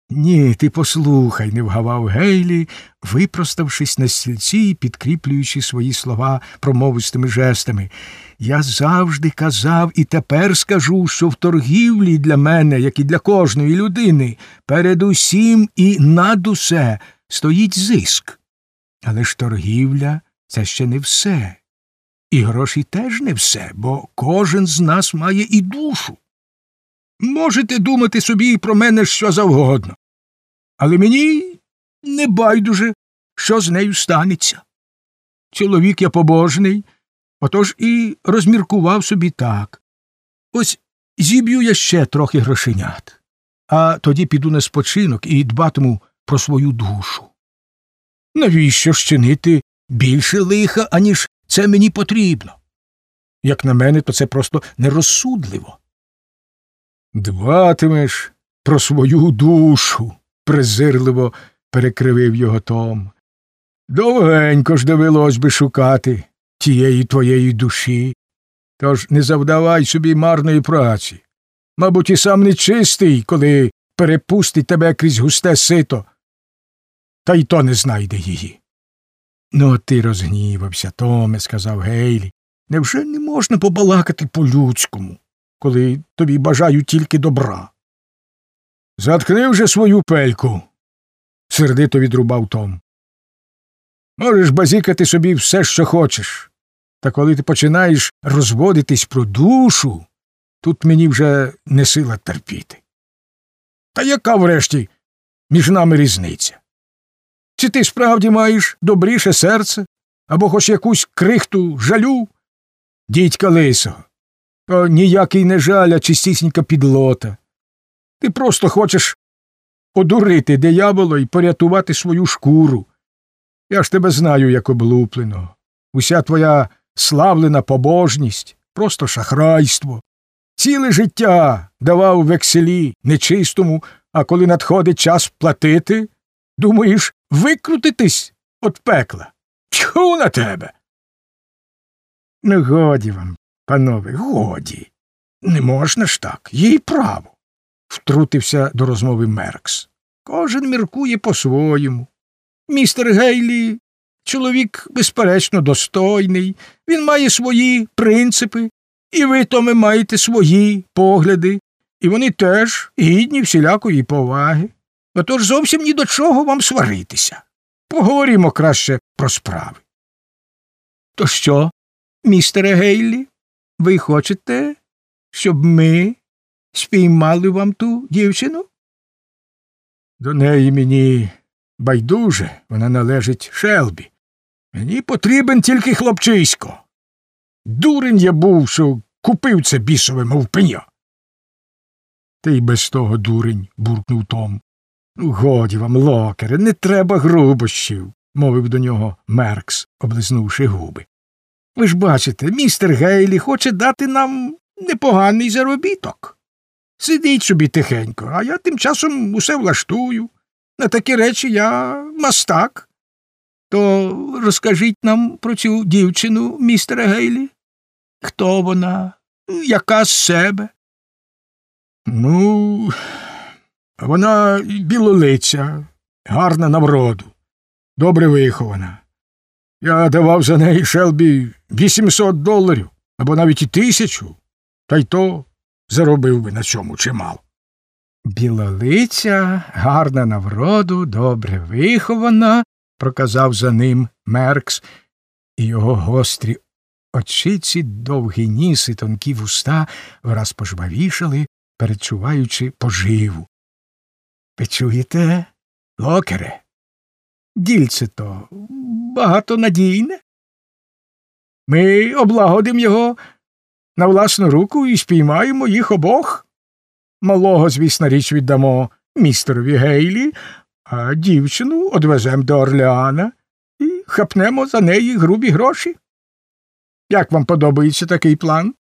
Ні, ти послухай, не вгавав Гейлі, випроставшись на стільці і підкріплюючи свої слова промовистими жестами. Я завжди казав і тепер скажу, що в торгівлі для мене, як і для кожної людини, передусім і над усе стоїть зиск. Але ж торгівля – це ще не все. І гроші теж не все, бо кожен з нас має і душу. Можете думати собі про мене що завгодно, але мені не байдуже, що з нею станеться. Чоловік я побожний, отож і розміркував собі так. Ось зіб'ю я ще трохи грошенят, а тоді піду на спочинок і дбатиму про свою душу. Навіщо ж чинити більше лиха, аніж це мені потрібно? Як на мене, то це просто нерозсудливо. Дбатимеш про свою душу, презирливо перекривив його Том. Довгенько ж довелось би шукати тієї твоєї душі, тож не завдавай собі марної праці. Мабуть, і сам нечистий, коли перепустить тебе крізь густе сито, та й то не знайде її. Ну, ти розгнівався, Томе, сказав Гейлі. Невже не можна побалакати по-людському, коли тобі бажаю тільки добра? Заткни вже свою пельку, сердито відрубав Том. Можеш базікати собі все, що хочеш, та коли ти починаєш розводитись про душу, тут мені вже не сила терпіти. Та яка врешті між нами різниця? Чи ти справді маєш добріше серце, або хоч якусь крихту жалю? Дідька лисого, то ніякий не жаль, а чистісінька підлота. Ти просто хочеш одурити диявола і порятувати свою шкуру. Я ж тебе знаю, як облупленого. Уся твоя славлена побожність – просто шахрайство. Ціле життя давав векселі нечистому, а коли надходить час платити, думаєш викрутитись від пекла. Тьху на тебе! Ну, годі вам, панове, годі. Не можна ж так, їй право. Втрутився до розмови Меркс. Кожен міркує по-своєму. Містер Гейлі – чоловік, безперечно, достойний, він має свої принципи, і ви, Томе, маєте свої погляди, і вони теж гідні всілякої поваги. Отож зовсім ні до чого вам сваритися. Поговоримо краще про справи. То що, містере Гейлі, ви хочете, щоб ми спіймали вам ту дівчину? До неї мені байдуже, вона належить Шелбі. Мені потрібен тільки хлопчисько. Дурень я був, що купив це бісове мовпеня. Ти й без того дурень, буркнув Том. Годі вам, Локере, не треба грубощів, мовив до нього Меркс, облизнувши губи. Ви ж бачите, містер Гейлі хоче дати нам непоганий заробіток. Сидіть собі тихенько, а я тим часом усе влаштую. На такі речі я мастак. То розкажіть нам про цю дівчину, містере Гейлі. Хто вона? Яка з себе? Ну, вона білолиця, гарна на вроду, добре вихована. Я давав за неї Шелбі $800, або навіть і 1000, та й то заробив би на цьому чимало. Білолиця, гарна на вроду, добре вихована, проказав за ним Меркс, і його гострі очиці, довгі ніс і тонкі вуста враз пожвавішали, передчуваючи поживу. Ви чуєте, Локере? Дільце то багатонадійне. Ми облагодимо його на власну руку і спіймаємо їх обох. Малого, звісна річ, віддамо містерові Гейлі, а дівчину одвеземо до Орлеана і хапнемо за неї грубі гроші. Як вам подобається такий план?